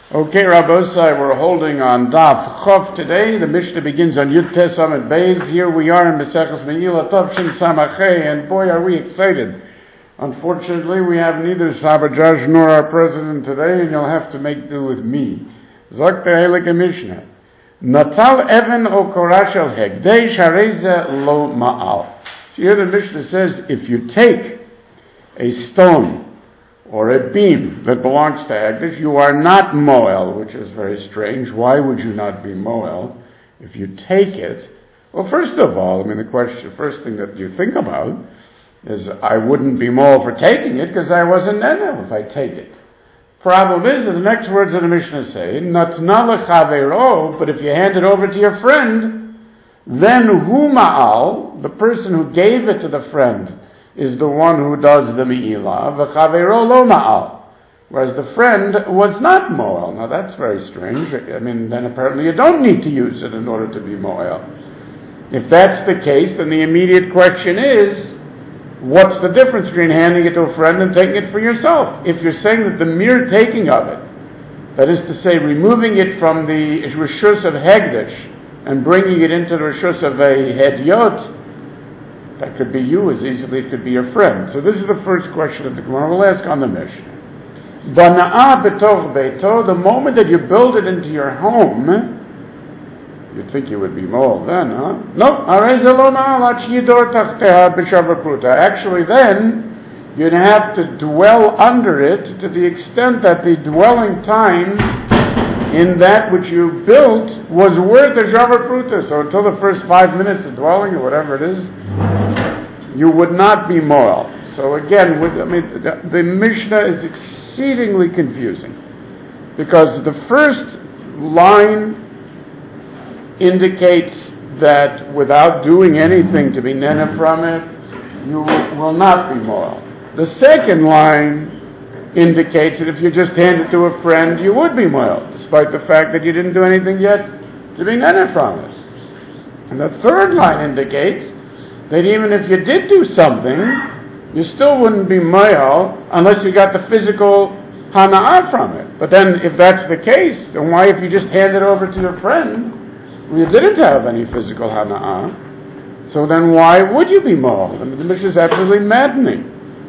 Okay, Rabbosai, we're holding on Daf Chof today. The Mishnah begins on Yud Tes Amud Beis. Here we are in Maseches Megillah Tovshin Samachay, and boy, are we excited. Unfortunately, we have neither Sabajaj nor our president today, and you'll have to make do with me. Zok the Heilige Mishnah. Natal Even o Korash el Hegdeish Hareze lo Ma'al. So here the Mishnah says, if you take a stone or a beam that belongs to Hegdish, you are not Moel, which is very strange. Why would you not be Moel if you take it? Well, first of all, the first thing that you think about is I wouldn't be Moel for taking it because I wasn't Nene if I take it. Problem is that the next words of the Mishnah say, Natna lechavero, but if you hand it over to your friend, then hu ma'al, the person who gave it to the friend, is the one who does the mi'ilah, v'chavero lo ma'al, whereas the friend was not mo'el. Now that's very strange. Then apparently you don't need to use it in order to be mo'el. If that's the case, then the immediate question is, what's the difference between handing it to a friend and taking it for yourself? If you're saying that the mere taking of it, that is to say, removing it from the Rishus of Hegdish and bringing it into the Rishus of a Hedyot, that could be you as easily it could be your friend. So this is the first question of the Gemara. We'll ask on the Mishnah. Bana'ah betoch beito, the moment that you build it into your home, you'd think you would be mold then, huh? No. Actually then, you'd have to dwell under it to the extent that the dwelling time in that which you built was worth a shavar pruta. So until the first 5 minutes of dwelling, or whatever it is, you would not be moel. So again, the Mishnah is exceedingly confusing, because the first line indicates that without doing anything to be nene from it, you will not be moel. The second line indicates that if you just hand it to a friend, you would be moel, despite the fact that you didn't do anything yet to be nene from it. And the third line indicates that even if you did do something, you still wouldn't be moel unless you got the physical hana'ah from it. But then, if that's the case, then why, if you just hand it over to your friend, you didn't have any physical hana'ah, so then why would you be moel? The Mishnah is absolutely maddening.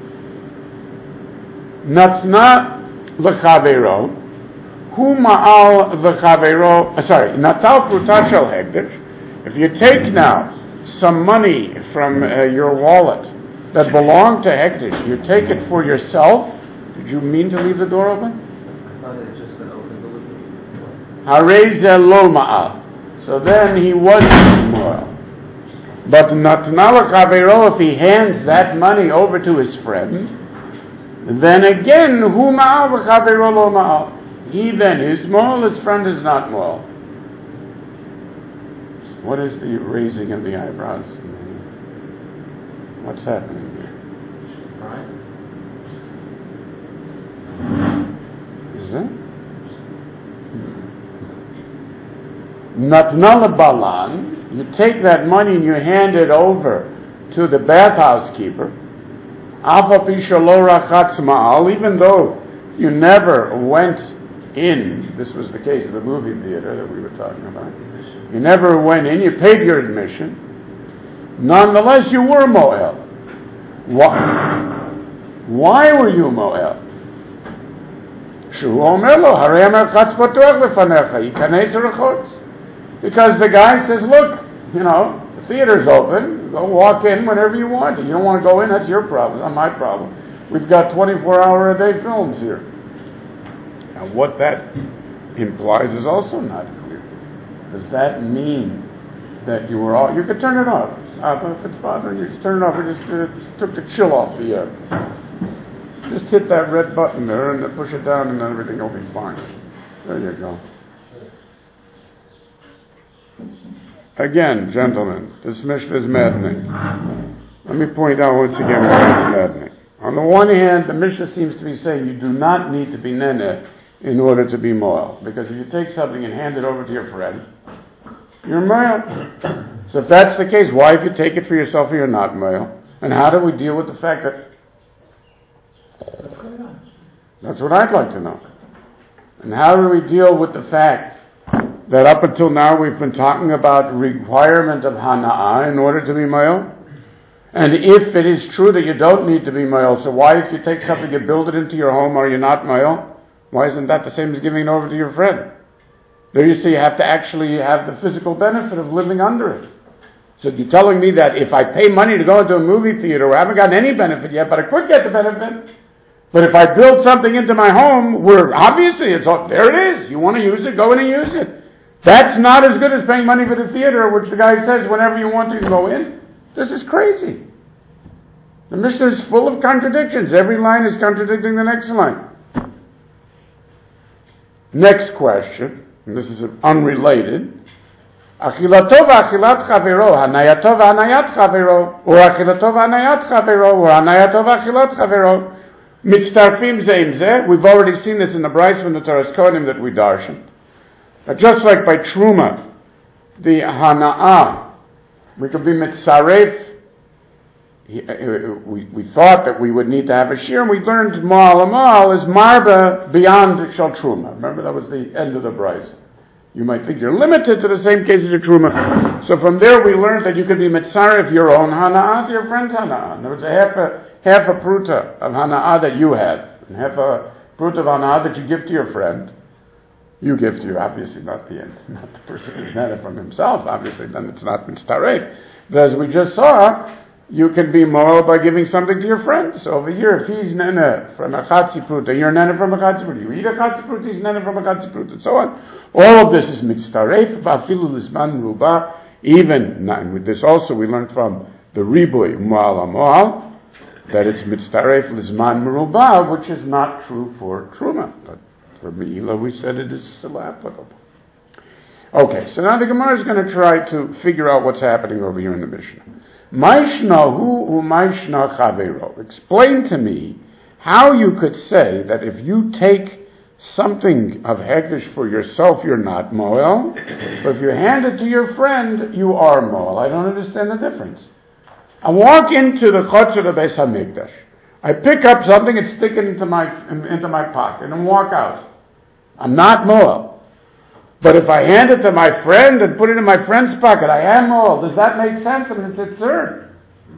Natna l'chavero, hu ma'al l'chavero, natal pruta shel hegdish. If you take now some money from your wallet that belonged to hegdish, you take it for yourself. Did you mean to leave the door open? I thought it had just been opened. Hareze lo ma'al. So then he was moel. But natna l'chavero, if he hands that money over to his friend, then again, hu ma'al v'chavero lo ma'al. He then is moel, his friend is not moel. What is the raising of the eyebrows? What's happening here? Is it? Natna l'balan, you take that money and you hand it over to the bathhouse keeper. Afa pi shelo rachatz ma'al, even though you never went in. This was the case of the movie theater that we were talking about. You never went in, you paid your admission. Nonetheless, you were moel. Why were you moel? Because the guy says, look, the theater's open, go walk in whenever you want. You don't want to go in, that's your problem, not my problem. We've got 24-hour-a-day films here. And what that implies is also not clear. Does that mean that you could turn it off? If it's bothering you, just turn it off. We just took the chill off the air. Just hit that red button there and push it down, and then everything will be fine. There you go. Again, gentlemen, this Mishnah is maddening. Let me point out once again why it's maddening. On the one hand, the Mishnah seems to be saying you do not need to be nene in order to be moel, because if you take something and hand it over to your friend, you're moel. So if that's the case, why, if you take it for yourself, you're not moel? And how do we deal with the fact that... What's going on? That's what I'd like to know. And how do we deal with the fact that up until now we've been talking about requirement of hana'ah in order to be moel? And if it is true that you don't need to be moel, so why if you take something, you build it into your home, are you not moel? Why isn't that the same as giving it over to your friend? There you see you have to actually have the physical benefit of living under it. So you're telling me that if I pay money to go into a movie theater, I haven't gotten any benefit yet, but I could get the benefit. But if I build something into my home, where obviously it's all, there it is. You want to use it, go in and use it. That's not as good as paying money for the theater, which the guy says whenever you want to go in. This is crazy. The Mishnah is full of contradictions. Every line is contradicting the next line. Next question, and this is unrelated. Achilato v'achilat chavero, hanayato v'hanayat chavero, or achilato v'hanayat chavero, or hanayato v'achilat chavero. Mitztarfim zeim zeh. We've already seen this in the Bryce from the Torah's Kodim that we darshan. Just like by Truma, the hana'ah, we could be mitzaref. We thought that we would need to have a shir, and we learned ma'al is marba beyond shal truma. Remember, that was the end of the Bryce. You might think you're limited to the same cases of truma. So from there we learned that you could be mitzaref your own hana'ah to your friend's hana'ah. There was half a pruta of hana'ah that you had, and half a pruta of hana'ah that you give to your friend. You give to your, obviously not the person who's nana from himself, obviously then it's not mitzaref. But as we just saw, you can be moral by giving something to your friend. So over here, if he's nana from a chatzi pruta, you're nana from a chatzi pruta. You eat a chatzi pruta, he's nana from a chatzi pruta, and so on. All of this is mitzaref, ba'afilu lizman ruba. Even, with this also we learned from the riboy, mu'al amo'al, that it's mitzaref lizman merubah, which is not true for truma. But for me'ilah, we said it is still applicable. Okay, so now the Gemara is going to try to figure out what's happening over here in the Mishnah. Maishnahu u'maishna chavero. Explain to me how you could say that if you take something of hekdesh for yourself, you're not moel, but if you hand it to your friend, you are moel. I don't understand the difference. I walk into the chotzer of Beis Hamikdash. I pick up something and stick it into my pocket and walk out. I'm not moel. But if I hand it to my friend and put it in my friend's pocket, I am moel. Does that make sense? I mean, it's absurd.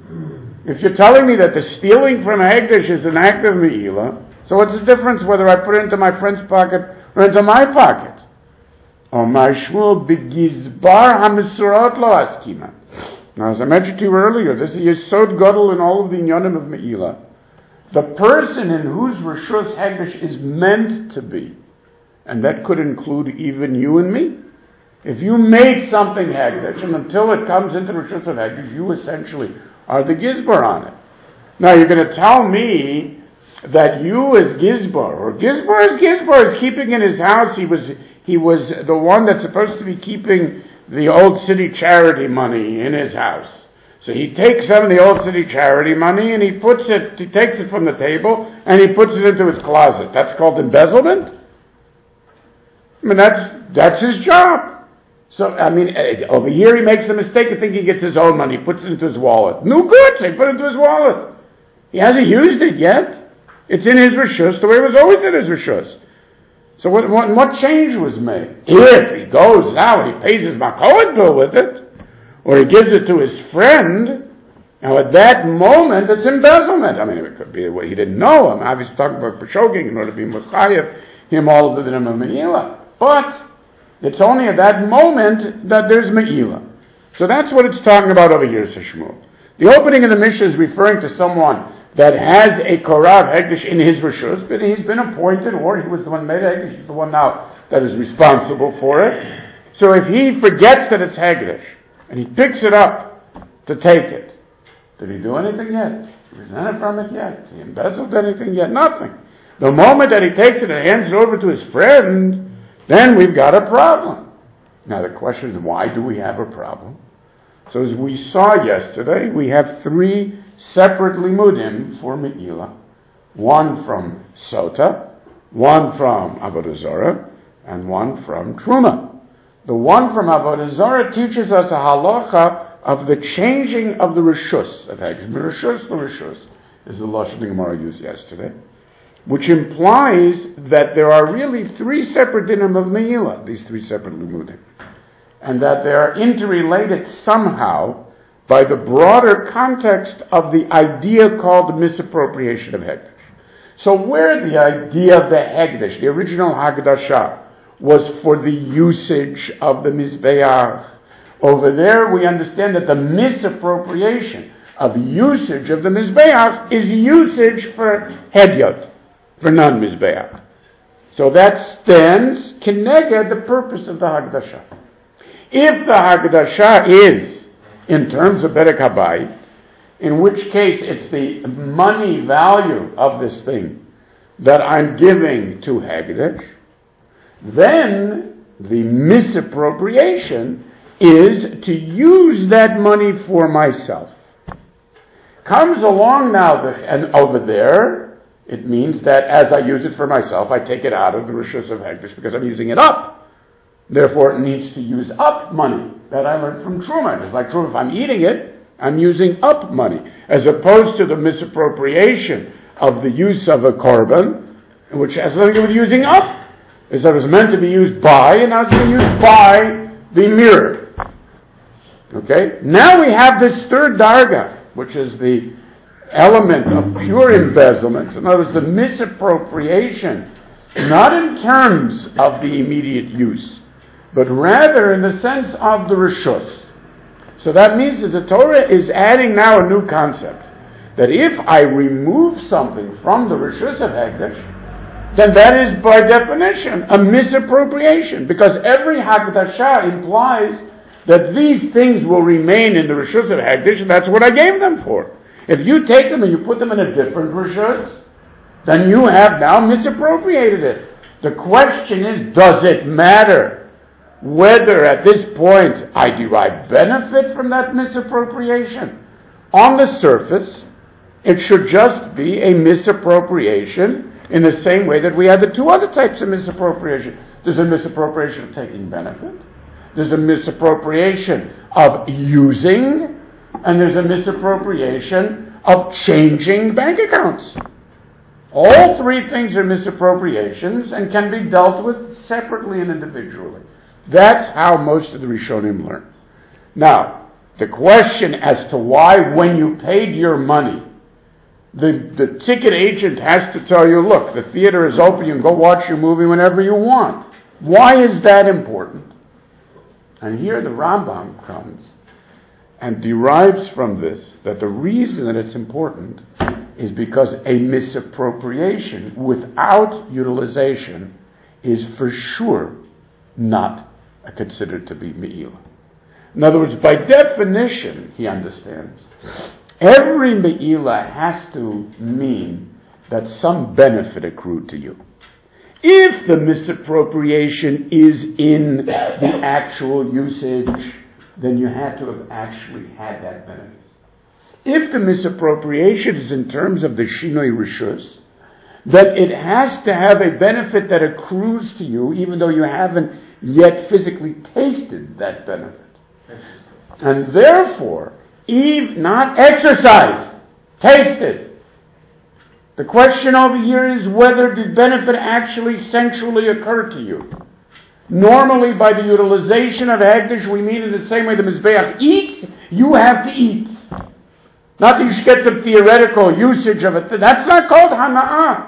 If you're telling me that the stealing from hekdesh is an act of me'ilah, so what's the difference whether I put it into my friend's pocket or into my pocket? Oh, my shmul begizbar hamisurot lo askima. Now, as I mentioned to you earlier, this is yesod gadol in all of the inyanim of me'ilah. The person in whose reshus hekdesh is meant to be, and that could include even you and me. If you made something hekdesh, and until it comes into the reshus of hekdesh, you essentially are the gizbar on it. Now, you're going to tell me that you as gizbar, or gizbar is keeping in his house. He was the one that's supposed to be keeping the old city charity money in his house. So he takes some of the old city charity money and he takes it from the table and he puts it into his closet. That's called embezzlement? I mean, that's his job. So, I mean, over here he makes a mistake. I think he gets his own money, puts it into his wallet. No good, so he put it into his wallet. He hasn't used it yet. It's in his reshus the way it was always in his reshus. So what change was made? If he goes now and he pays his makohet bill with it, or he gives it to his friend, now at that moment it's embezzlement. I mean, it could be he didn't know. I'm obviously talking about Peshoging in order to be Mechayev, him all of the dinim of Me'ilah. But it's only at that moment that there's Me'ilah. So that's what it's talking about over here, Shmuel. The opening of the Mishnah is referring to someone that has a Korav Hekdesh in his Rishus, but he's been appointed, or he was the one made Hekdesh, he's the one now that is responsible for it. So if he forgets that it's Hekdesh, and he picks it up to take it, did he do anything yet? He resented from it yet? He embezzled anything yet? Nothing. The moment that he takes it and hands it over to his friend, then we've got a problem. Now the question is, why do we have a problem? So as we saw yesterday, we have 3 separate limudim for Me'ilah. One from Sota, one from Avodah Zarah, and one from Truma. The one from Avodah Zarah teaches us a halacha of the changing of the reshus of Hekdesh. Reshus, the reshus, is the lashon the Gemara used yesterday. which implies that there are really three separate dinim of Meila, these three separate limudim, and that they are interrelated somehow by the broader context of the idea called misappropriation of Hekdesh. So where the idea of the Hekdesh, the original Hagdasha, was for the usage of the Mizbeach, over there we understand that the misappropriation of usage of the Mizbeach is usage for Hedyot, for non-Mizbeach. So that stands keneged the purpose of the Hagdasha. If the Hagdasha is in terms of Berek HaBayit, in which case it's the money value of this thing that I'm giving to Hagdash, then the misappropriation is to use that money for myself. Comes along now, and over there, it means that as I use it for myself, I take it out of the Rishus of Hagdash because I'm using it up. Therefore, it needs to use up money that I learned from Truma. Just like Truma, if I'm eating it, I'm using up money, as opposed to the misappropriation of the use of a korban, which has nothing to do with using up. Is that it was meant to be used by, and now it's being used by the mirror. Okay? Now we have this third darga, which is the element of pure embezzlement. In other words, the misappropriation, not in terms of the immediate use, but rather in the sense of the reshus. So that means that the Torah is adding now a new concept, that if I remove something from the reshus of Hekdesh, then that is by definition a misappropriation, because every Hagdasha implies that these things will remain in the reshus of Hekdesh, and that's what I gave them for. If you take them and you put them in a different reshus, then you have now misappropriated it. The question is, does it matter whether at this point I derive benefit from that misappropriation? On the surface, it should just be a misappropriation in the same way that we have the two other types of misappropriation. There's a misappropriation of taking benefit, there's a misappropriation of using, and there's a misappropriation of changing bank accounts. All three things are misappropriations and can be dealt with separately and individually. That's how most of the Rishonim learn. Now, the question as to why when you paid your money, the ticket agent has to tell you, look, the theater is open, you can go watch your movie whenever you want. Why is that important? And here the Rambam comes and derives from this that the reason that it's important is because a misappropriation without utilization is for sure not considered to be me'ila. In other words, by definition, he understands, every me'ila has to mean that some benefit accrued to you. If the misappropriation is in the actual usage, then you had to have actually had that benefit. If the misappropriation is in terms of the shinoi rishus, then it has to have a benefit that accrues to you, even though you haven't yet physically tasted that benefit. And therefore, not exercise, tasted. The question over here is whether the benefit actually sensually occurred to you. Normally, by the utilization of Hekdesh, we mean in the same way the Mizbeach eats, you have to eat. Not that you should get some theoretical usage of it. That's not called hana'ah.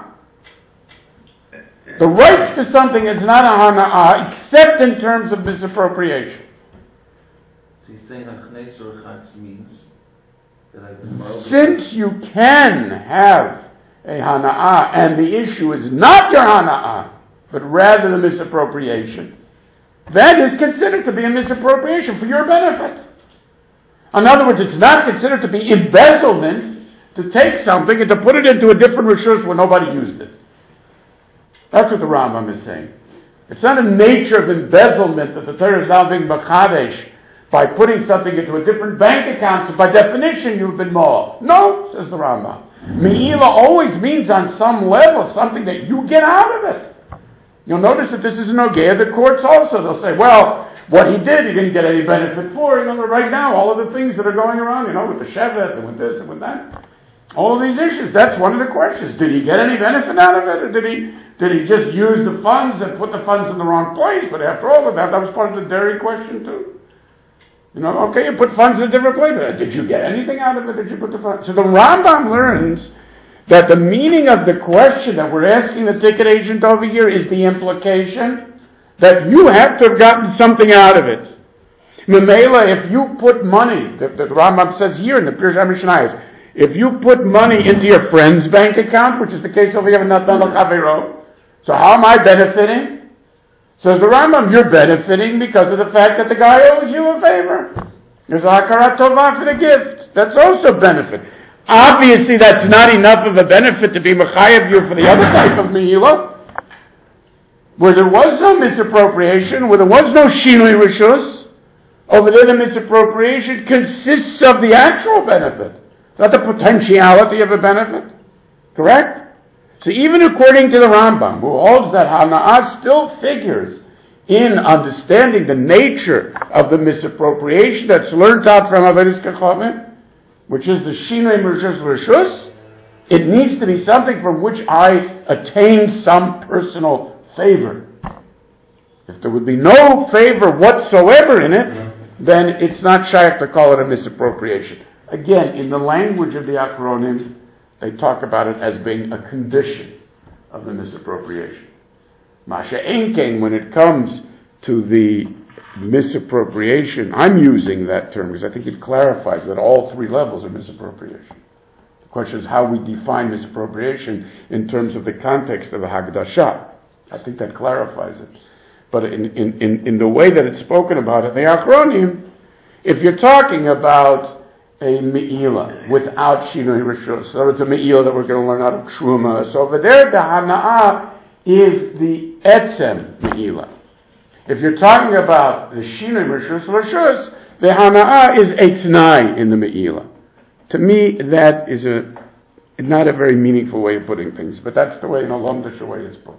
The rights to something is not a hana'ah, except in terms of misappropriation. So he's saying Achnes or Chatz means that I've been borrowed. Since you can have a hana'ah, and the issue is not your hana'ah, but rather the misappropriation, that is considered to be a misappropriation for your benefit. In other words, it's not considered to be embezzlement to take something and to put it into a different reshus where nobody used it. That's what the Rambam is saying. It's not a nature of embezzlement that the Torah is now being B'chadesh by putting something into a different bank account, so by definition you've been mauled. No, says the Rambam. Me'ila always means on some level something that you get out of it. You'll notice that this is an Ogea, the courts also. They'll say, well, what he did, he didn't get any benefit for. Right now, all of the things that are going around, with the Shevet and with this and with that. All of these issues. That's one of the questions. Did he get any benefit out of it, or did he just use the funds and put the funds in the wrong place? But after all of that was part of the dairy question too. Okay, you put funds in a different place. But did you get anything out of it? Did you put the funds? So the Rambam learns that the meaning of the question that we're asking the ticket agent over here is the implication that you have to have gotten something out of it. Memela, if you put money, the Rambam says here in the Pirush HaMishnayos, if you put money into your friend's bank account, which is the case over here in Natan L'Chavero, so how am I benefiting? Says the Rambam, you're benefiting because of the fact that the guy owes you a favor. There's Hakarat Tovah for the gift. That's also benefit. Obviously, that's not enough of a benefit to be Mechayev you for the other type of Me'ilah, where there was no misappropriation, where there was no Shinui Rishus. Over there, the misappropriation consists of the actual benefit, not the potentiality of a benefit. Correct? So even according to the Rambam, who holds that Hana'ah still figures in understanding the nature of the misappropriation that's learned out from Avodas Kachavim, which is the Shinui Rishus Rishus, it needs to be something from which I attain some personal favor. If there would be no favor whatsoever in it, then it's not shaykh to call it a misappropriation. Again, in the language of the Achronim, they talk about it as being a condition of the misappropriation. Masha Enkein, when it comes to the misappropriation, I'm using that term because I think it clarifies that all three levels are misappropriation. The question is how we define misappropriation in terms of the context of the Hagdashah. I think that clarifies it. But in the way that it's spoken about in the Achronim, if you're talking about a Me'ilah without Shinui Rishus, so it's a Me'ilah that we're going to learn out of Truma. So over there, the Hana'ah is the Etzem Me'ilah. If you're talking about the Shinui Rishus, the Hana'ah is Eitznai in the Me'ilah. To me, that is not a very meaningful way of putting things, but that's the way, in a Lomdish way it's put.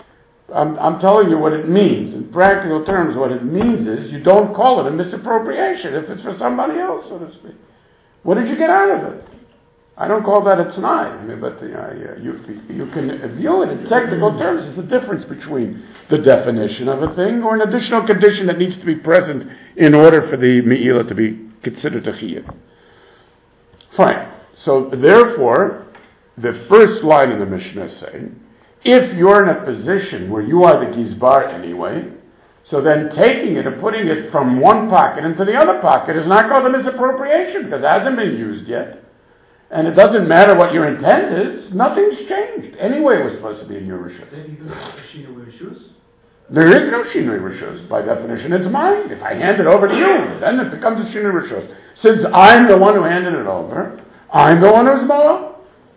I'm telling you what it means. In practical terms, what it means is you don't call it a misappropriation if it's for somebody else, so to speak. What did you get out of it? I don't call that a t'nai. But you can view it in technical terms. It's the difference between the definition of a thing or an additional condition that needs to be present in order for the me'ilah to be considered a chiyuv. Fine. So therefore, the first line of the Mishnah is saying, if you're in a position where you are the gizbar anyway, so then taking it and putting it from one pocket into the other pocket is not called a misappropriation because it hasn't been used yet. And it doesn't matter what your intent is, nothing's changed. Anyway, it was supposed to be in your rishus. There is no shinui rishus. By definition, it's mine. If I hand it over to you, then it becomes a shinui rishus. Since I'm the one who handed it over, I'm the one who's mo'ah.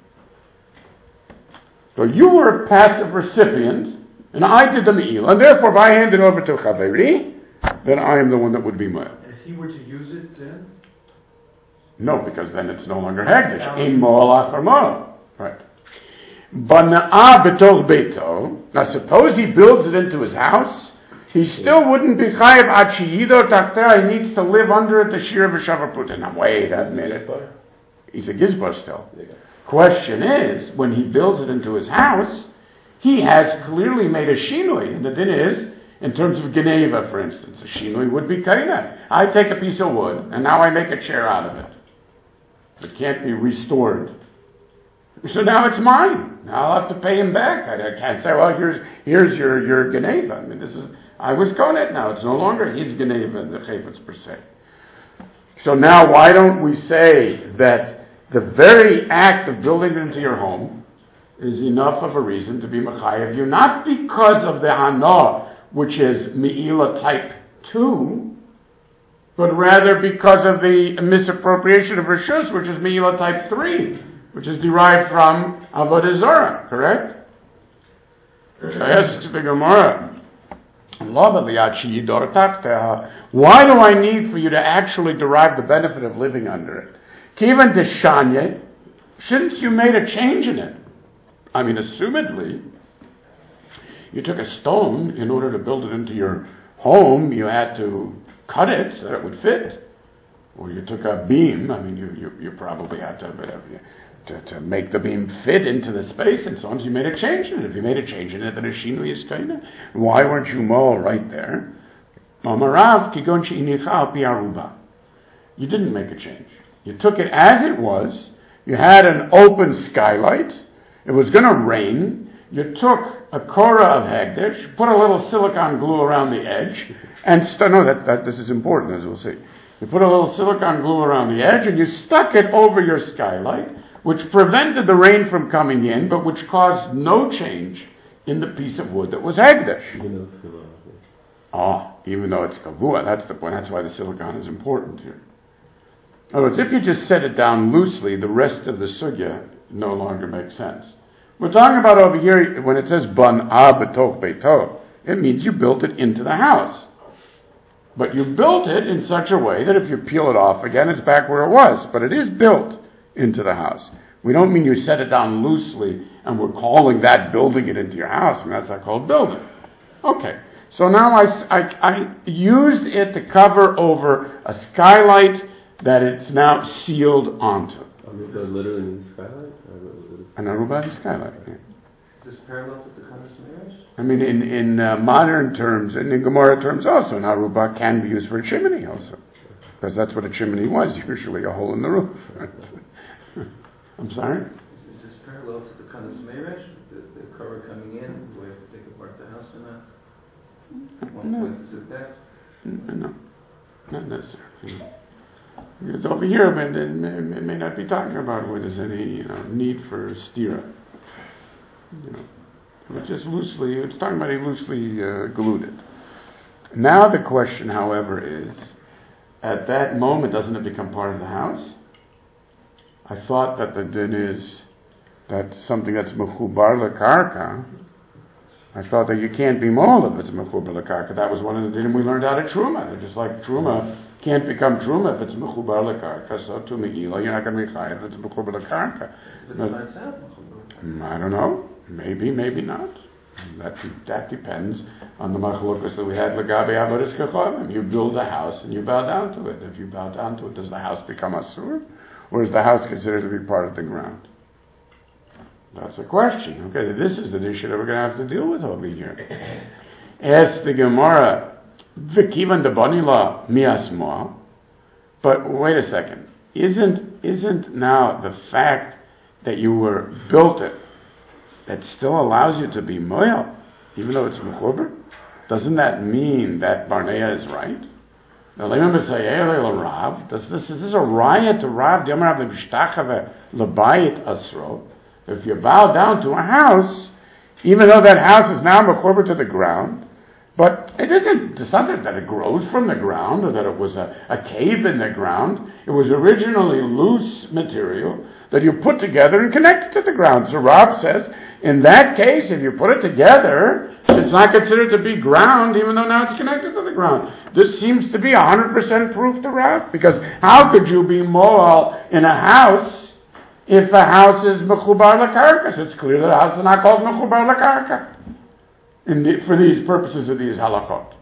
So you were a passive recipient, and I did the me'ilah, and therefore if I hand it over to Chaveri, then I am the one that would be mo'ah. And if he were to use it then? No, because then it's no longer hagdish. Ein mo'alach or mo'ah. Right. Bana'ah b'toch beito. Now suppose he builds it into his house, he still wouldn't be chayiv ad sheyido tachteh. He needs to live under it, the shir v'shavar puta. Now wait a minute. He's a gizbar still. Question is, when he builds it into his house, he has clearly made a shinui. And the din is, in terms of geneva, for instance, a shinui would be kaina. I take a piece of wood, and now I make a chair out of it. It can't be restored. So now it's mine. Now I'll have to pay him back. I can't say, well, here's your geneva. I mean, I was konet now. It's no longer his geneva, the chayfetz per se. So now why don't we say that the very act of building it into your home is enough of a reason to be mechayev you, not because of the hana, which is me'ilah type 2, but rather because of the misappropriation of rishus, which is me'ilah type 3, which is derived from avodah zarah, correct? I asked the Gemara, why do I need for you to actually derive the benefit of living under it? Kivan deshanye, since you made a change in it. I mean, assumedly, you took a stone in order to build it into your home, you had to cut it so that it would fit. Or you took a beam, I mean, you probably had to to make the beam fit into the space and so on. So you made a change in it. If you made a change in it, then a shinui is kaina. Why weren't you mole right there? Amarav kigon she'inicha al pi aruba. You didn't make a change. You took it as it was. You had an open skylight. It was going to rain. You took a korah of hagdish, put a little silicone glue around the edge, and this is important, as we'll see. You put a little silicone glue around the edge, and you stuck it over your skylight, which prevented the rain from coming in, but which caused no change in the piece of wood that was hagdish. Even though it's kavua, that's the point. That's why the silicone is important here. In other words, if you just set it down loosely, the rest of the sugya no longer makes sense. We're talking about over here, when it says ban'a b'toch beito, it means you built it into the house. But you built it in such a way that if you peel it off again, it's back where it was. But it is built into the house. We don't mean you set it down loosely and we're calling that building it into your house. I mean, that's not called building. Okay. So now I used it to cover over a skylight that it's now sealed onto. Literally in the skylight? An aruba is skylight. Yeah. Is this parallel to the Kanas Meirash? I mean, in modern terms, and in Gemara terms also, an aruba can be used for a chimney also. Because that's what a chimney was, usually a hole in the roof. I'm sorry? Is this parallel to the Kanas Meirash? The cover coming in, do we have to take apart the house or not? One point is it that? No, not necessarily. Because over here, it may not be talking about where there's any need for stira. It's just loosely. It's talking about he loosely glued it. Now the question, however, is: at that moment, doesn't it become part of the house? I thought that the din is that something that's mechubar lekarka. I thought that you can't be mole if it's mechubar lekarka. That was one of the din we learned out of truma. Just like truma can't become truma if it's mechubar lekarka. So to meila, you're not going to be chayav if it's mechubar lekarka. I don't know. Maybe, maybe not. That depends on the machlokas that we had. Legabe avodas kachavim. You build a house and you bow down to it. If you bow down to it, does the house become asur, or is the house considered to be part of the ground? That's a question. Okay, this is the issue that we're going to have to deal with over here. Ask the Gemara, v'kivan debanila miasmoa. But wait a second. Isn't now the fact that you were built it that still allows you to be moyal, even though it's mechuber? Doesn't that mean that Barnea is right? Now, is this a riot to Rav? If you bow down to a house, even though that house is now mechuber to the ground, but it's not that it grows from the ground or that it was a cave in the ground. It was originally loose material that you put together and connected to the ground. So Rav says, in that case, if you put it together, it's not considered to be ground, even though now it's connected to the ground. This seems to be 100% proof to Rav, because how could you be moal in a house if the house is mechubar lakarka? So it's clear that the house is not called mechubar lakarka for these purposes of these halachot.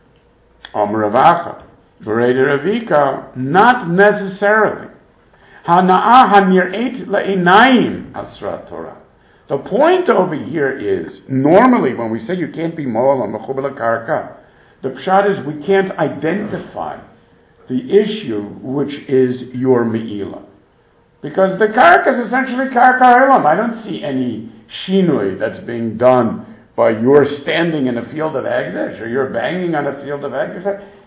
Omer Ravacha, Bereder Avika, not necessarily. Hana'ah hanir'et la'inayim asrat Torah. The point over here is, normally when we say you can't be moal on mechubar lakarka, the pshat is we can't identify the issue which is your me'ilah. Because the karka is essentially karka elam. I don't see any shinui that's being done by your standing in a field of Agdish, or you're banging on a field of Agdish.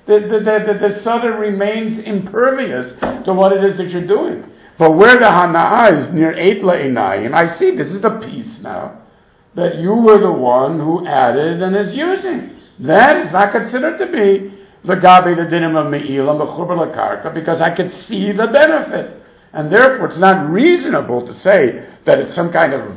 The Suda remains impervious to what it is that you're doing. But where the Hana'ah is near Eitla Einayim, I see this is the piece now that you were the one who added and is using. That is not considered to be L'gabe the dinim of Me'ilah, Mechubar L'karka, because I could see the benefit. And therefore it's not reasonable to say that it's some kind of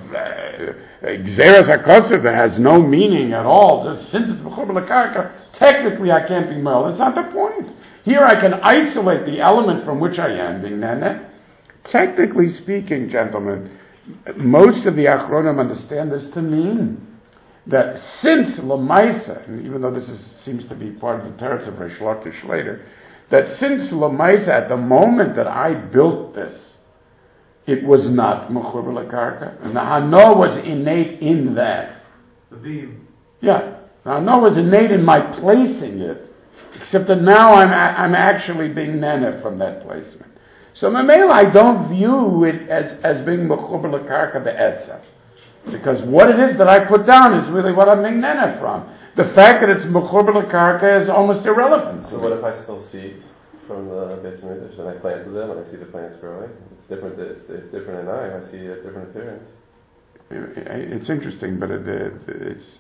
Gzeras HaKosov that has no meaning at all. Since it's Mechubar L'karka, technically I can't be moel. That's not the point. Here I can isolate the element from which I am being nene. Technically speaking, gentlemen, most of the Achronim understand this to mean that since Lamaisa, and even though this seems to be part of the teretz of Reish Lakish later, that since Lamaisa, at the moment that I built this, it was not mechuber l'karka. And the hano was innate in that. The beam. Yeah, the hano was innate in my placing it, except that now I'm actually being nene from that placement. So Mamela, I don't view it as being mechuber l'karka be'etzah. Because what it is that I put down is really what I'm being nene from. The fact that it's mechuber l'karka is almost irrelevant. So what if I still seeds from the Beis Hamikdash and I planted them and I see the plants growing? It's different. It's different in I see a different appearance. It's interesting, but it's.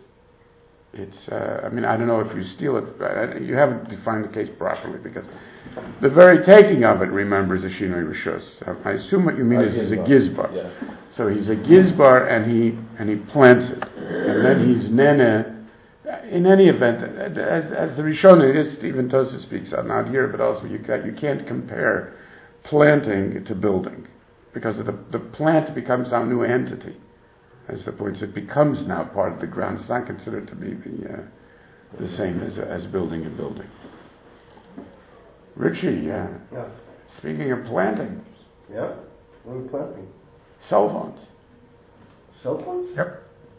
I mean, I don't know if you steal it. You haven't defined the case properly because the very taking of it, remember, is a shinoi rishos. I assume what you mean is he's a gizbar. Yeah. So he's a gizbar and he plants it, and then he's nene. In any event, as the Rishonim, it is Stephen Tosa speaks out, not here, but also you can't compare planting to building, because the plant becomes some new entity. As the point, it becomes now part of the ground. It's not considered to be the same as building a building. Richie, Yeah. speaking of planting. Yeah? What are we planting? Cell phones. Cell phones? Yep.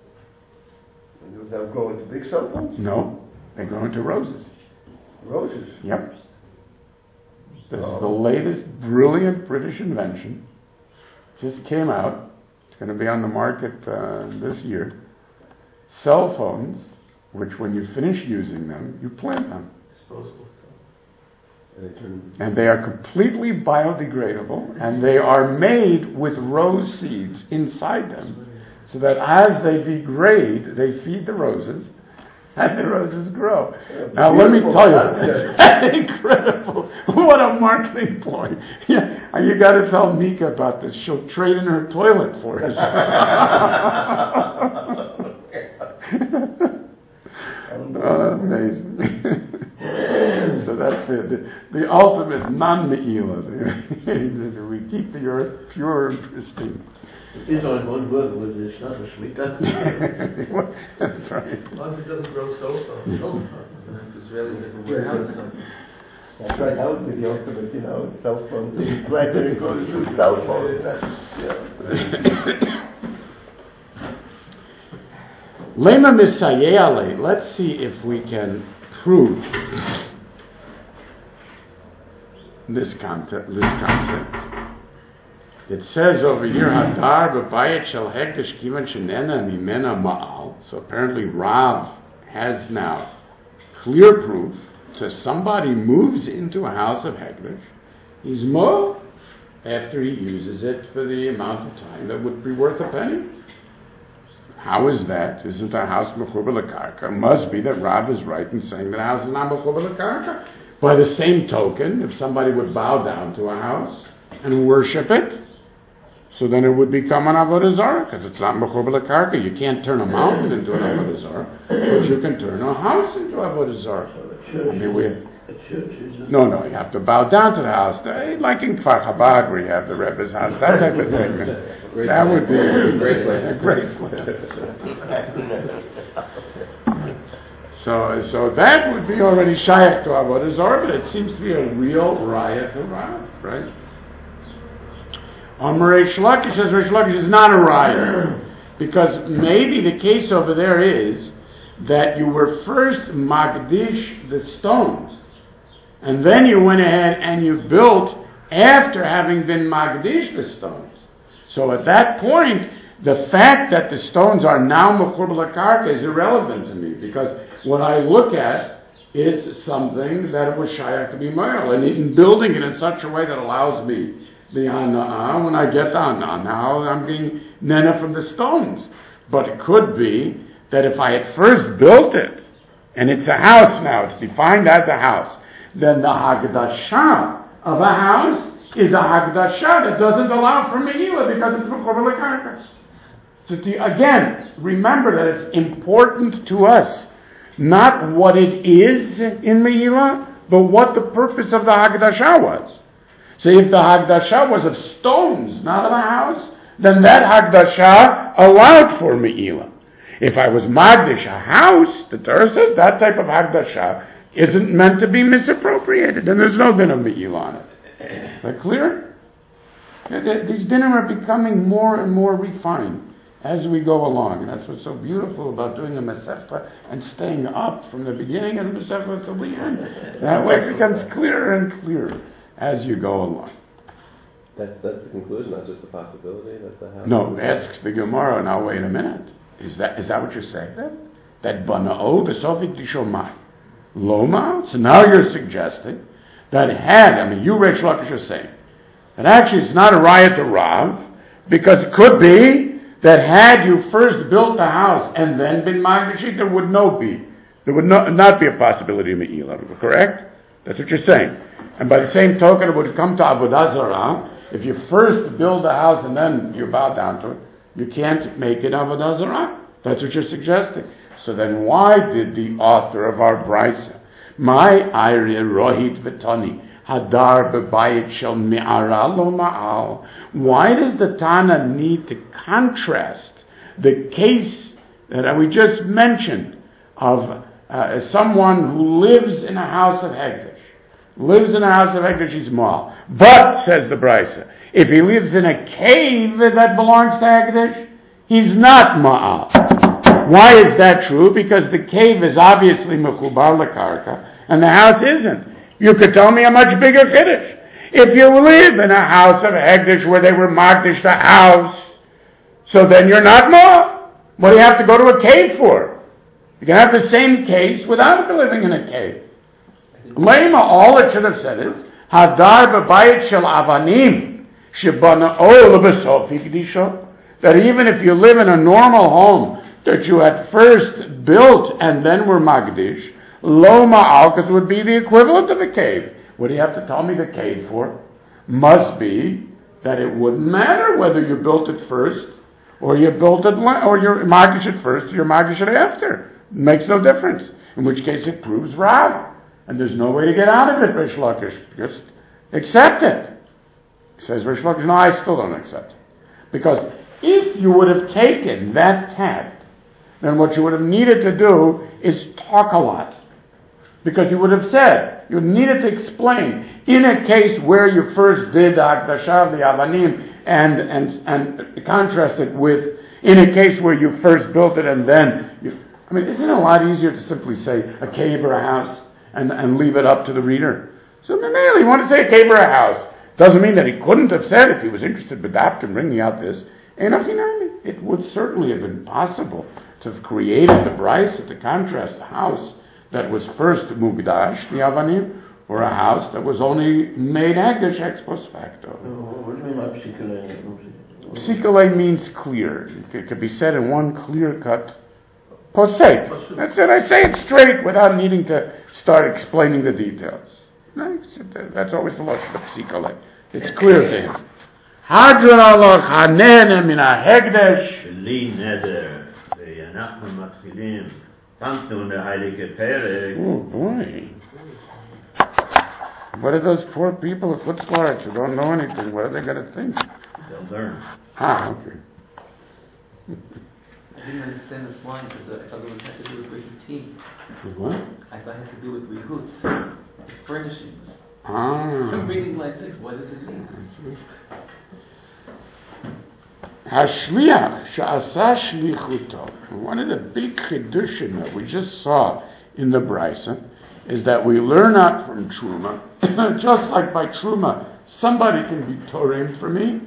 And they'll grow into big cell phones? No, they grow into roses. Roses? Yep. This is the latest brilliant British invention. Just came out. It's going to be on the market this year. Cell phones, which when you finish using them, you plant them. Disposable. And they are completely biodegradable, and they are made with rose seeds inside them, so that as they degrade, they feed the roses, and the roses grow. Now let me tell you, it's incredible. What a marketing ploy. Yeah, and you got to tell Mika about this. She'll trade in her toilet for it. Amazing. So that's the ultimate non-me'ila. We keep the earth pure and pristine. Is on one word with it's not a shmita. That's right. As long as it doesn't grow so. Israelis have a warehouse. That's right, that would be the ultimate, cell phone. Right there it goes to cell phones. Lema misayele. Let's see if we can prove this concept. It says over here, Hadar b'bayit shel hekdesh kivan shenena mimena ma'al. So apparently Rav has now clear proof. So somebody moves into a house of hekdesh, he's mo after he uses it for the amount of time that would be worth a penny. How is that? Isn't a house mechuber l'karka? Must be that Rav is right in saying that a house is not mechuber l'karka. By the same token, if somebody would bow down to a house and worship it, so then it would become an avodah zarah, because it's not mechuber l'karka. You can't turn a mountain into an avodah zarah, but you can turn a house into avodah zarah. No, you have to bow down to the house. Like in Kfar Chabad, where you have the Rebbe's house, that type of thing. That would be a Graceland. So that would be already shaykh to avodah zarah, but it seems to be a real raya to Rav, right? Reish Lakish says Reish Lakish is not a raya, because maybe the case over there is that you were first magdish the stones, and then you went ahead and you built after having been magdish the stones. So at that point, the fact that the stones are now mechuber l'karka is irrelevant to me, because what I look at is something that it was shaykh to be moral, and in building it in such a way that allows me the hana'ah. When I get the hana'ah, now I'm being nena from the stones. But it could be that if I had first built it, and it's a house now, it's defined as a house, then the hagdasha of a house is a hagdasha that doesn't allow for me'ila because it's mechuber l'karka. So again, remember that it's important to us, not what it is in me'ila, but what the purpose of the hagdasha was. So if the hagdasha was of stones, not of a house, then that hagdasha allowed for me'ila. If I was magdish a house, the Torah says that type of hagdasha isn't meant to be misappropriated, and there's no din of me'ila on it. Is that clear? These dinim are becoming more and more refined as we go along. And that's what's so beautiful about doing a Masechta and staying up from the beginning of the Masechta till the end. That way it becomes clearer and clearer as you go along. That's the conclusion, not just a possibility that the house... No, asks the Gemara, now wait a minute. Is that what you're saying then? That Bana'o B'Sofik Dishomai. Loma? So now you're suggesting that you Reish Lakish are saying, that actually it's not a riot to Rav, because it could be that had you first built the house and then been Magdashit, there would not be a possibility of Me'ilah, correct? That's what you're saying. And by the same token, it would come to Avodah Zarah. If you first build a house and then you bow down to it, you can't make it Avodah Zarah. That's what you're suggesting. So then why did the author of our Brisa, my Ayri Rohit Vitani, Hadar Bebayit Shel Me'ara Lo Ma'al, why does the Tana need to contrast the case that we just mentioned of someone who lives in a house of Hegdesh? Lives in a house of Hegdesh, he's Ma'al. But, says the Brisa, if he lives in a cave that belongs to Hegdesh, he's not Ma'al. Why is that true? Because the cave is obviously Mechubar L'Karka, and the house isn't. You could tell me a much bigger Kiddush. If you live in a house of Hegdesh where they were Magdish the house, so then you're not Ma'al. What do you have to go to a cave for? You can have the same case without living in a cave. Lema, all it should have said is, Hadar b'bayit shel avanim, shebana'o l'besofi k'disho, that even if you live in a normal home that you had first built and then were magdish, lo ma'al, because it would be the equivalent of a cave. What do you have to tell me the cave for? Must be that it wouldn't matter whether you built it first, or you built it, or you're magish it first, or you're magish it after. It makes no difference. In which case it proves Rav. And there's no way to get out of it, Reish Lakish. Just accept it. Says Reish Lakish, no, I still don't accept it. Because if you would have taken that tact, then what you would have needed to do is talk a lot. Because you would have said, you needed to explain, in a case where you first did the Akdashav, the Avanim, and contrast it with, in a case where you first built it and then isn't it a lot easier to simply say a cave or a house and leave it up to the reader? So Mameli, you want to say a cave or a house. Doesn't mean that he couldn't have said, if he was interested with Dafka bringing out this, it would certainly have been possible to have created the Brisa to contrast a house that was first Mugdash, the Avanim, or a house that was only made Hagdash ex post facto. What do you mean by Psikalei? Psikalei means clear. It could be said in one clear-cut posek. That's it. I say it straight without needing to start explaining the details. No, that's always the logic of Psikalei. It's clear to him. Hadran Allah Hanen min Hagdash. Li neder ve'anachnu matchilim tamtu le'halike perek. Oh boy. What are those poor people of Chutzlaretz who don't know anything? What are they going to think? They'll learn. Okay. I didn't understand this line because I thought it had to do with breaking team. What? I thought it had to do with rehut, furnishings. Ah. I'm reading line 6. What does it mean? Hashliach she'asa shlichuto. One of the big chidushim that we just saw in the Brisa is that we learn out from Truma, just like by Truma, somebody can be Torim for me.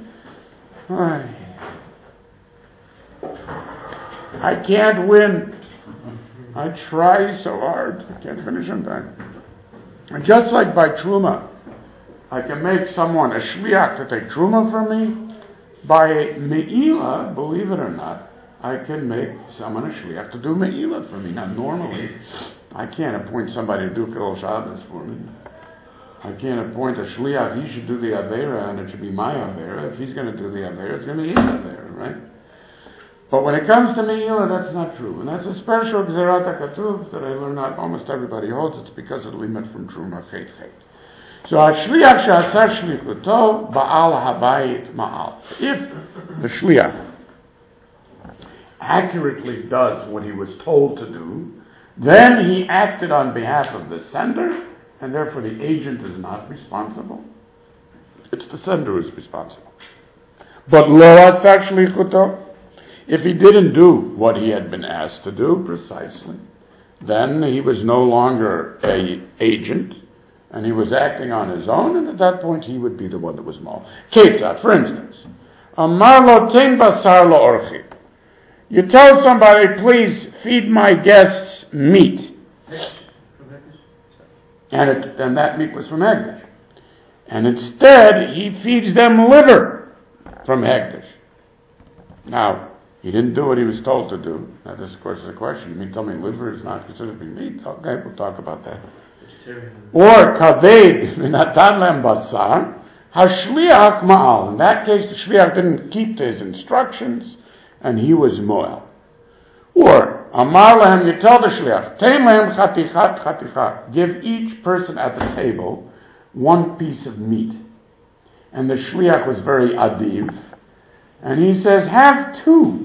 I can't win. I try so hard. I can't finish on time. And just like by Truma, I can make someone a shliach to take Truma from me. By Me'ilah, believe it or not, I can make someone a shliach to do Me'ilah for me. Now normally, I can't appoint somebody to do Chilul Shabbos for me. I can't appoint a shliach, he should do the Avera, and it should be my Avera. If he's going to do the Avera, it's going to be his Avera, right? But when it comes to Me'ilah, that's not true. And that's a special Gzerat HaKatuv that I learned not almost everybody holds. It's because of the limit from Truma Chet Chet. So HaShliach she'asa shlichuto ba'al habayit ma'al. If the shliach accurately does what he was told to do, then he acted on behalf of the sender, and therefore the agent is not responsible. It's the sender who's responsible. But lo asa shlichuto, if he didn't do what he had been asked to do precisely, then he was no longer an agent, and he was acting on his own, and at that point he would be the one that was mal. Ketzat, for instance, amar lo ten basar lo orchi. You tell somebody, please feed my guests meat. And that meat was from Hegdish. And instead, he feeds them liver from Hegdish. Now, he didn't do what he was told to do. Now, this, of course, is a question. You mean tell me liver is not considered to be meat? Okay, we'll talk about that. Or kaved minatan lem basar hashliach ma'al. In that case, the shliach didn't keep to his instructions, and he was moel. Or amar lehem, you tell the shliach, tein lehem chatichat chatichat. Give each person at the table one piece of meat. And the shliach was very adiv, and he says, have two.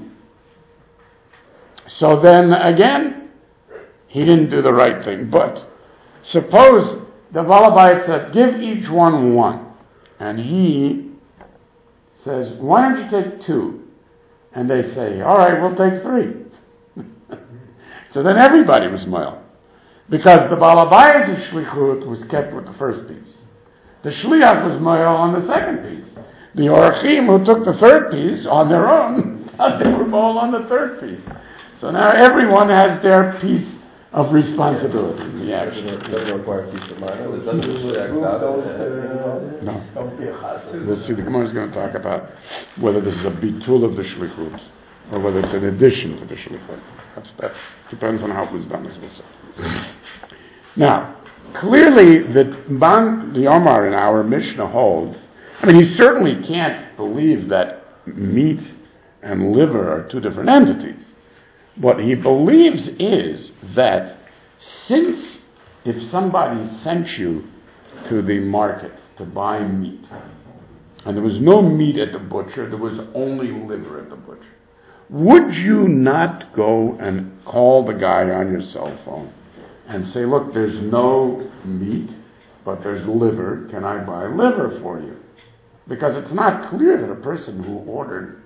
So then again, he didn't do the right thing. But suppose the Balabait said, give each one. And he says, why don't you take two? And they say, all right, we'll take 3. So then everybody was moel. Because the Balabay's shlichut was kept with the first piece. The shliach was moel on the second piece. The orachim who took the third piece on their own, they were moel on the third piece. So now everyone has their piece of responsibility in the action. Doesn't require peace of mind. It doesn't shliach No. Let's see, the Gemara is going to talk about whether this is a bitul of the shlichut or whether it's an addition to the shlichut. That depends on how it was done, as we said. Now, clearly, the Omar in our Mishnah holds, I mean, he certainly can't believe that meat and liver are 2 different entities. What he believes is that since if somebody sent you to the market to buy meat, and there was no meat at the butcher, there was only liver at the butcher, would you not go and call the guy on your cell phone and say, look, there's no meat, but there's liver, can I buy liver for you? Because it's not clear that a person who ordered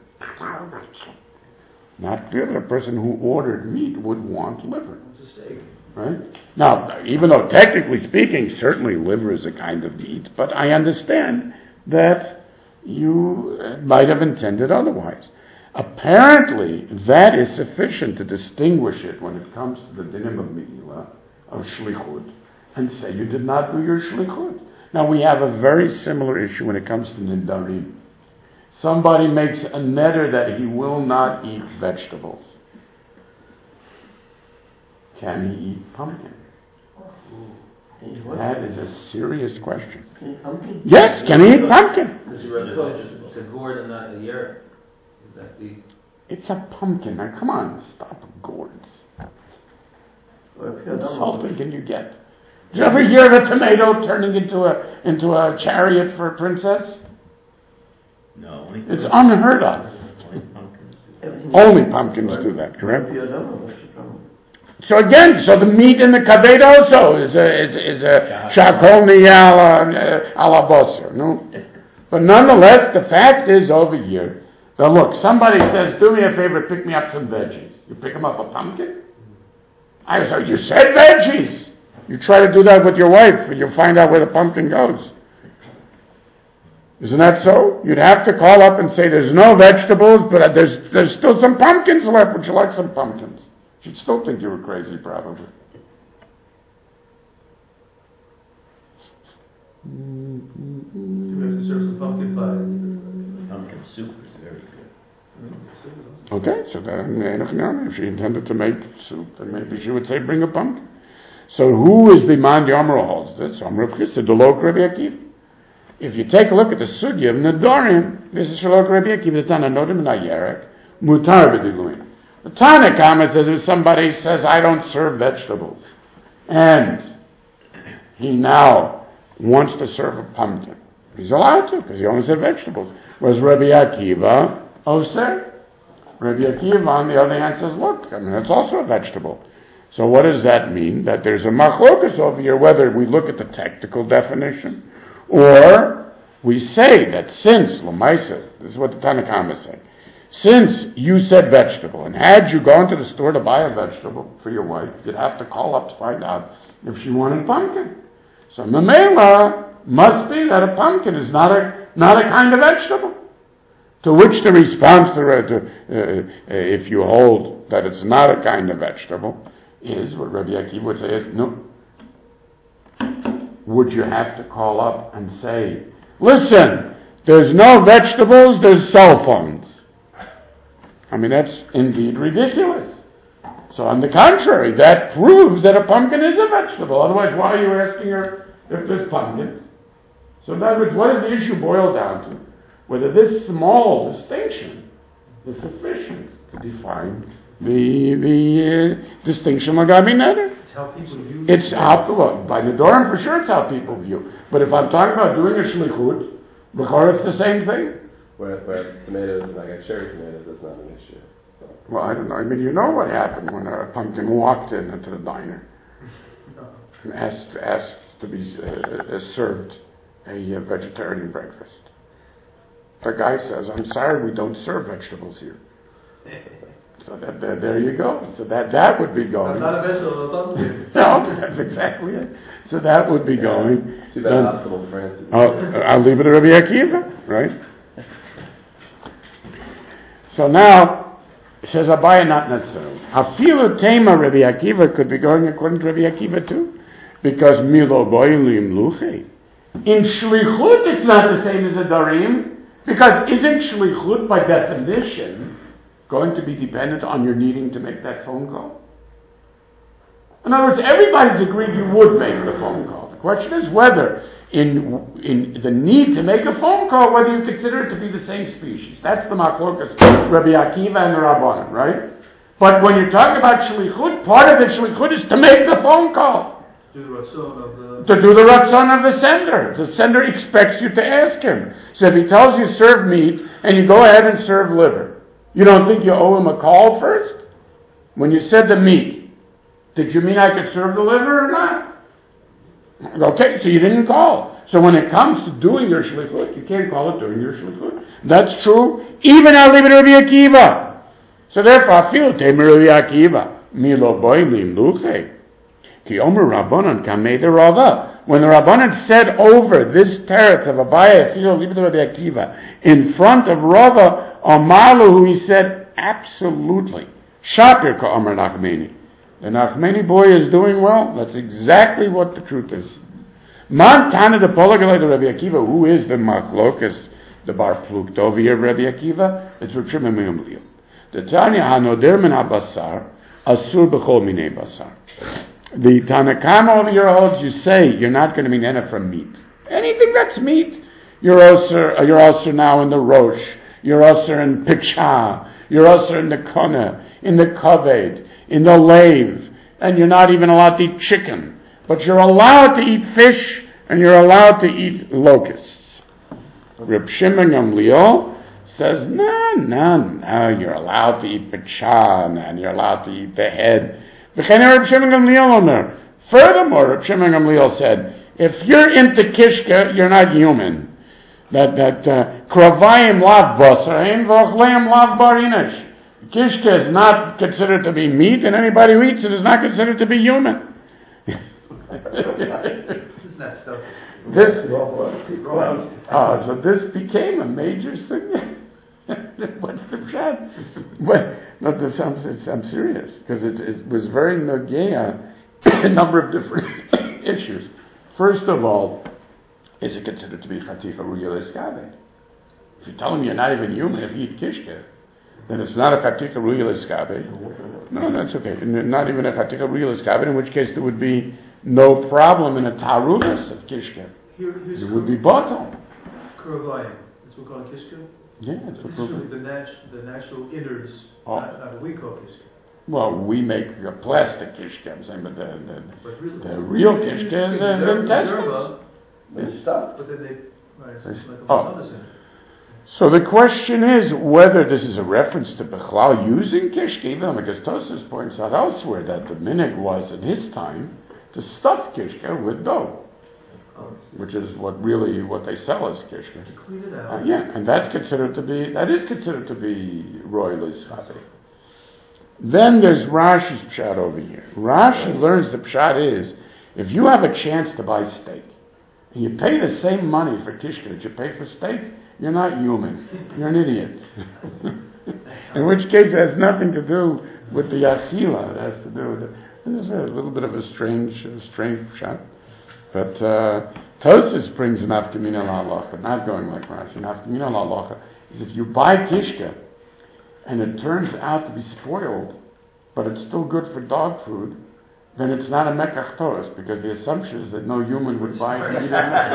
meat would want liver. It's a steak. Right? Now, even though technically speaking, certainly liver is a kind of meat, but I understand that you might have intended otherwise. Apparently, that is sufficient to distinguish it when it comes to the dinim of Me'ilah, of Shlichut, and say you did not do your Shlichut. Now, we have a very similar issue when it comes to Nidarim. Somebody makes a neder that he will not eat vegetables. Can he eat pumpkin? That is a serious question. Yes, can he eat pumpkin? Because you read the it's a gourd and not a yerk. Is that the... It's a pumpkin. Now, come on, stop gourds. What insulting can you get? Did you ever hear of a tomato turning into a chariot for a princess? No. It's unheard of. Only pumpkins do that, correct? So again, the meat in the kaved also is a shakolni ala boser, no? But nonetheless, the fact is over here that look, somebody says, do me a favor, pick me up some veggies. You pick them up a pumpkin? I said, you said veggies. You try to do that with your wife, and you'll find out where the pumpkin goes. Isn't that so? You'd have to call up and say, there's no vegetables, but there's still some pumpkins left. Would you like some pumpkins? She'd still think you were crazy, probably. You have to serve some pumpkin pie. Pumpkin soup is very good. Okay, so then, if she intended to make soup, then maybe she would say, bring a pumpkin. So who is the man the Amra holds this? Amra Christa, the Lok Rabbi Akiva. If you take a look at the Sugya of Nedarim, this is Shalok Rabbi Akiva, the Tana Nodim and Ayerek, Mutar B'diluin. The Tana comment says if somebody says, I don't serve vegetables, and he now wants to serve a pumpkin, he's allowed to, because he only said vegetables. Whereas Rabbi Akiva, Oser, Rabbi Akiva, on the other hand, says, look, it's also a vegetable. So what does that mean? That there's a machlokas over here, whether we look at the technical definition, or We say that since, Lamaisa, this is what the Tanakhama is saying, since you said vegetable, and had you gone to the store to buy a vegetable for your wife, you'd have to call up to find out if she wanted pumpkin. So Mamela must be that a pumpkin is not a kind of vegetable. To which the response if you hold that it's not a kind of vegetable, is what Rabbi Akiva would say, no. Would you have to call up and say, listen, there's no vegetables, there's cell phones? I mean, that's indeed ridiculous. So on the contrary, that proves that a pumpkin is a vegetable. Otherwise, why are you asking her if there's pumpkin? So in other words, what does the issue boil down to? Whether this small distinction is sufficient to define the distinction Lagabi Neder. It's how people view It's how, well, by Nedorim for sure it's how people view. But if I'm talking about doing a shlichut, b'chor it's the same thing. Whereas tomatoes, like cherry tomatoes, that's not an issue. Well, I don't know. I mean, you know what happened when a pumpkin walked into the diner and asked to be served a vegetarian breakfast. The guy says, "I'm sorry, we don't serve vegetables here." So there you go. So that would be going. Not a vegetable, a pumpkin. No, that's exactly it. So that would be going. Too bad hospital France. I'll leave it to Rabbi Akiva, right? So now, it says Abaya not necessarily. Afilu tema Rabbi Akiva could be going according to Rabbi Akiva too. Because Milo Boilim Luche. In Shlichut it's not the same as a Darim. Because isn't Shlichut by definition going to be dependent on your needing to make that phone call? In other words, everybody's agreed you would make the phone call. The question is whether in the need to make a phone call, whether you consider it to be the same species. That's the machlokas, Rabbi Akiva and the Rabbanan, right? But when you're talking about shlichut, part of the shlichut is to make the phone call. To do the ratzon of the sender. The sender expects you to ask him. So if he tells you serve meat, and you go ahead and serve liver, you don't think you owe him a call first? When you said the meat, did you mean I could serve the liver or not? Okay, so you didn't call. So when it comes to doing your shlichut, you can't call it doing your shlichut. That's true. Even I'll leave it to Rabbi Akiva. So therefore, I feel Temer Rabbi Akiva. Milo boilim luche. Ki omer Rabbanan kamei the Rava. When the Rabbanan said over this teretz of Abaya, feel leave it to Rabbi Akiva, in front of Rava, Amalu, who he said, absolutely. Shapir ka omer Nachmeni. The Nachmeni boy is doing well. That's exactly what the truth is. Man Tana the Polagalai the Rabbi Akiva, who is the Machlokas, the Bar Pluktovi of Rabbi Akiva? It's Rishim Emilio. The Tanya Hanoder min HaBasar, Asur B'chol Minei Basar. The Tanakama over here holds, you say you're not going to be nena from meat. Anything that's meat, you're also now in the Rosh, you're also in Pichah, you're also in the Kona, in the Kaved, in the Lave, and you're not even allowed to eat chicken. But you're allowed to eat fish, and you're allowed to eat locusts. Reb Shimon Gamliel says, no, you're allowed to eat Pichah, and you're allowed to eat the head. Furthermore, Reb Shimon Gamliel said, if you're into kishka, you're not human. That kravayim lav basarain v'ochleim lav barinash. Kishka is not considered to be meat, and anybody who eats it is not considered to be human. It's not stuff. So this became a major thing. What's the pshat? I'm serious, because it was very nogea, a number of different issues. First of all, is it considered to be chaticha ruya l'skabed? If you tell him you're not even human if you eat kishka, then it's not a chaticha ruya l'skabed. No, that's okay. Not even a chaticha ruya l'skabed, in which case there would be no problem in a tarudas of kishka. It would be bottom. Kuravayim. That's what we call kishka? Yeah, it's This is really the natural innards, not what we call kishka. Well, we make a plastic kishka, I'm saying, but the real kishka is the intestines. It's stuff. But then it's like a medicine. So the question is whether this is a reference to Bechlal using kishka, even though because Tosfos points out elsewhere that the minhag was in his time to stuff kishka with dough. which is what they sell as kishka. To clean it out. And that is considered to be royal ischabi. Then there's Rashi's pshat over here. Rashi learns the pshat is, if you have a chance to buy steak, and you pay the same money for kishka that you pay for steak, you're not human. You're an idiot. In which case it has nothing to do with the achila. It has to do with it's a little bit of a strange pshat. But Tosas brings an afkamina la'alacha, not going like Rashi. An afkamina la'alacha is if you buy kishka, and it turns out to be spoiled, but it's still good for dog food, then it's not a mekach Torah, because the assumption is that no human would buy it and eat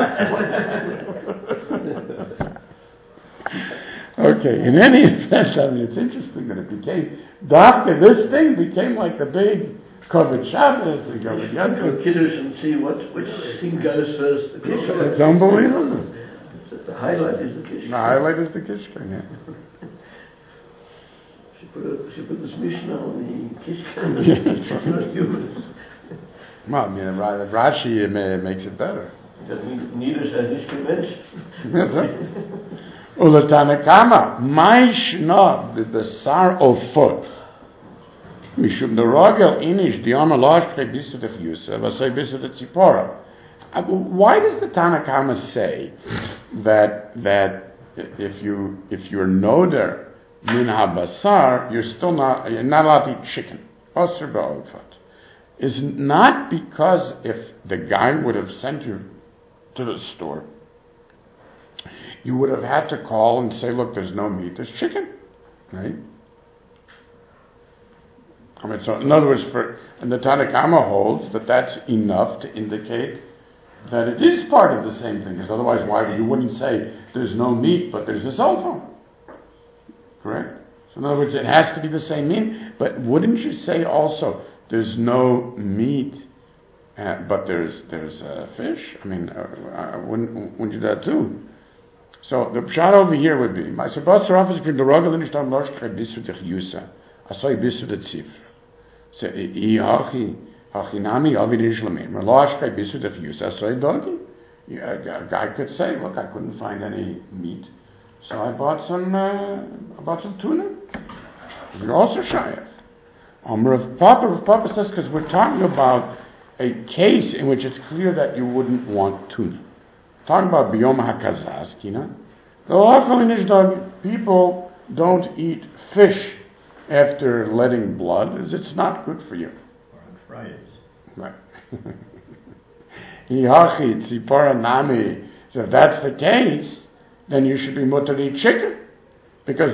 it. Okay, in any event, it's interesting that it became, this thing became like the big Kovet Shabbos and Kovet Yom Tov. Kiddush and see which thing goes first. The kishka. It's unbelievable. The highlight is the kishka. The highlight is the kishka, yeah. She put this Mishnah on the kishka. Not humans. Well, Rashi makes it better. Neither says Nishka Mensch. That's it. Ulatanakama, Maishna, the Basar Ofot. Mishum the Rogel Inish, the Amalash Bisu de Yusa, Vasai Bisu de Tzipora. Why does the Tanakama say that if you're noder min habasar, you're not allowed to eat chicken? Osir ba'ofat. Is not because if the guy would have sent you to the store, you would have had to call and say, look, there's no meat, there's chicken, right? So in other words, and the Tanakama holds that that's enough to indicate that it is part of the same thing, because otherwise you wouldn't say there's no meat, but there's a cell phone. Correct? So in other words, it has to be the same meat, but wouldn't you say also, there's no meat, but there's fish? I mean, wouldn't you do that too? So the pshat over here would be, my sabbat saraf is the rogel in ishtam losh bisu dech yusa, asoi bisu de tzif. So hachinami avid ishlamim, losh bisu dech yusa, asoi dogi. A guy could say, look, I couldn't find any meat, so I bought some tuna. You're also shayef. Rav Papa says, because we're talking about a case in which it's clear that you wouldn't want tuna. Talking about biyom hakazaz, people don't eat fish after letting blood, as it's not good for you. Or on Fridays. Right. So if that's the case, then you should be mutter to eat chicken. Because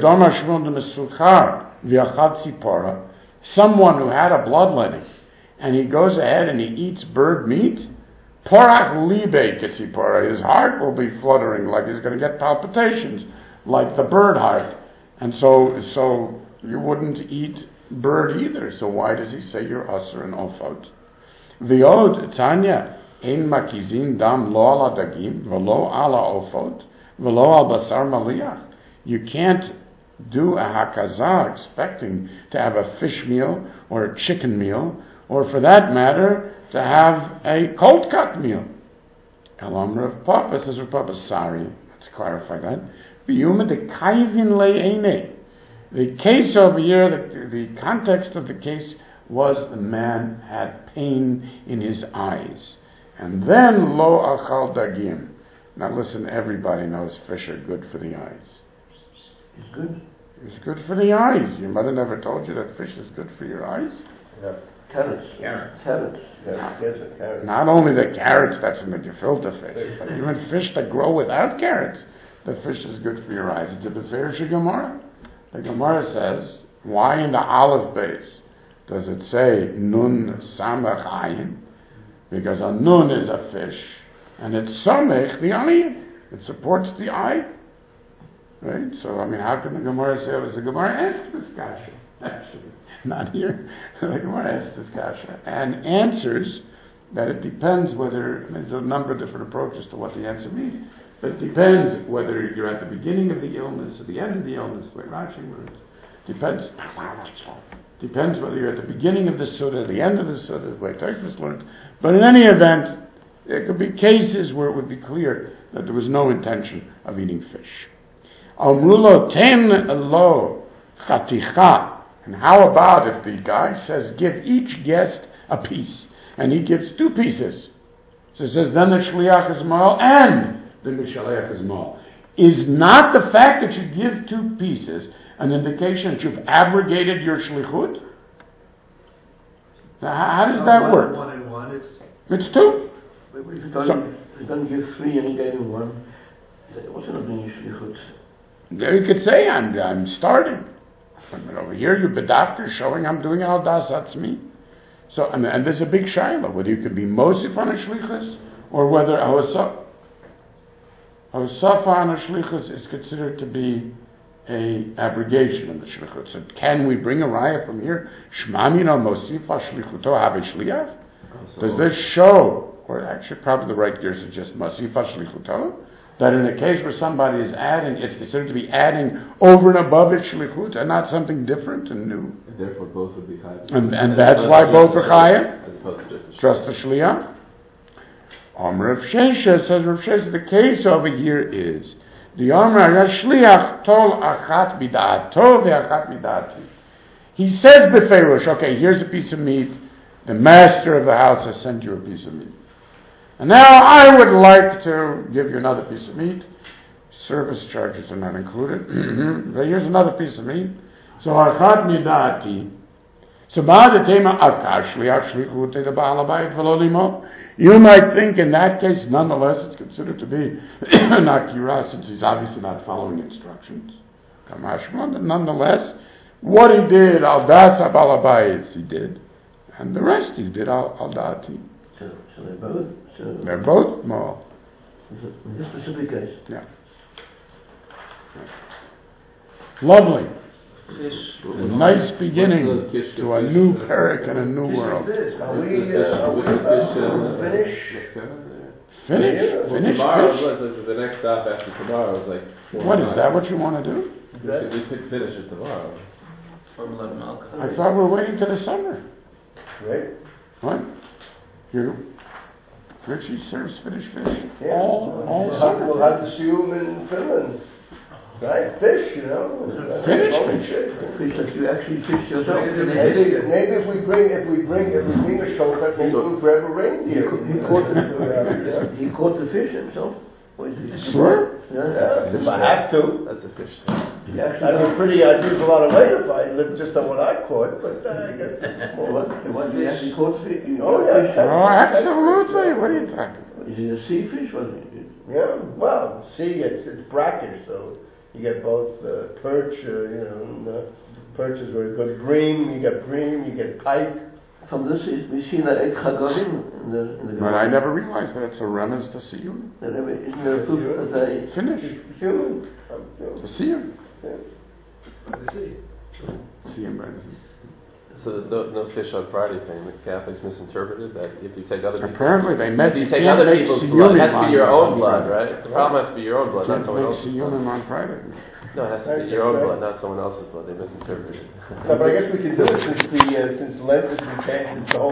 someone who had a bloodletting, and he goes ahead and he eats bird meat, porach libe kitzipora, his heart will be fluttering like he's going to get palpitations, like the bird heart. And so you wouldn't eat bird either. So why does he say you're usher and ofot? V'od Tanya ein makizin dam lo ala dagim v'lo ala ofot v'lo al basar maliach. You can't do a hakazah expecting to have a fish meal or a chicken meal, or for that matter, to have a cold cut meal. Elam Rav Papa says, Rav Papa, sorry, let's clarify that. The case over here, the context of the case was the man had pain in his eyes. And then lo achal dagim. Now listen, everybody knows fish are good for the eyes. It's good. It's good for the eyes. Your mother never told you that fish is good for your eyes? Yeah. Carrots. Yes, carrots. Not only the carrots that's in the gefilte fish, but even fish that grow without carrots, the fish is good for your eyes. It's a Beferish Gemara. The Gemara says, why in the olive base does it say nun samach ayin? Because a nun is a fish, and it's samech, the onion. It supports the eye. Right? So, how can the Gemara say it was the Gemara asked this kasha? Actually, not here. The Gemara asked this kasha and answers that it depends whether, there's a number of different approaches to what the answer means, but it depends whether you're at the beginning of the illness or the end of the illness, like Rashi words. Depends whether you're at the beginning of the Suda, the end of the Suda, the way Taifus learned. But in any event, there could be cases where it would be clear that there was no intention of eating fish. Amrulo ten lo chaticha. And how about if the guy says, give each guest a piece, and he gives 2 pieces? So it says, then the shliach is mal and the mishalech is mal. Is not the fact that you give 2 pieces an indication that you've abrogated your shlichut? Now, how does that work? 1 and 1, It's 2. If you don't give 3 and he gave him 1, what's not doing shlichut? You could say, I'm starting. But over here, you're the doctor showing I'm doing al das atzmi. So, and there's a big shaila, whether you could be mosif on a shlichus, or whether hosaf on a shlichus is considered to be a abrogation of the shlichut. So can we bring a raya from here? Shmamino mosifa shlichuto have a shliach? Does this show, or actually probably the right gear is just mosifa shlichuto, that in a case where somebody is adding, it's considered to be adding over and above its shlichut and not something different and new. And therefore both would be chayav. And that's why both are chayav? As opposed to Just the shliach? Rav Shesha says, Rav Shesha, the case over here is, the Amr Shliach tol achat bida'ato ve'achat bida'ati. He says befeirush, okay, here's a piece of meat, the master of the house has sent you a piece of meat. And now I would like to give you another piece of meat. Service charges are not included. But here's another piece of meat. So achat midati. So ba'adatema akash liach shlichut the ba'al habayit v'lo limo. You might think in that case, nonetheless, it's considered to be an akira, since he's obviously not following instructions. Kamashma, nonetheless, what he did, al das ba'al habayit, he did, and the rest he did al dati. So they're both? They're both more. In this specific case? Yeah. Lovely. Fish. A nice beginning to a new parak and a new world. Are we finished? Finish Tomorrow, fish? the next stop after tomorrow is like 4 What is miles. that? What you want to do? We could finish it tomorrow. Formula milk. I thought we were waiting till the summer. Right? What? You? Richie serves fish Yeah. all We'll summer. have to see you in Finland. Right? Fish, you know. Finish. Fish that you actually fish yourself. Maybe Maybe if we bring a shofet, maybe we'll grab a reindeer. He caught the fish himself. Sure. Yeah, if I have to. That's a fish. I'd lose a lot of weight if I lived just on what I caught, but I guess it's more. What he actually caught fish? Oh, yeah. Oh, absolutely. What are you talking? Is it a sea fish? Yeah, well, it's brackish, so you get both perch, and perch is very good. Bream, you get pike. From this, we see that egg chagorim in the But I never realized that it's a remez to see you. Isn't there proof that they Finish. human? To see him. See him, Brandon. So there's no fish on Friday thing. The Catholics misinterpreted that if you take other people's Apparently they meant if you you take can't other make people's blood, it has to be siyunim your on own blood, Friday. right? The problem has to be your own blood, not Can't someone make else's blood. siyunim on Friday. No, it has to be your own blood, not someone else's blood. They misinterpreted. No, but I guess we can do it since Lent is the whole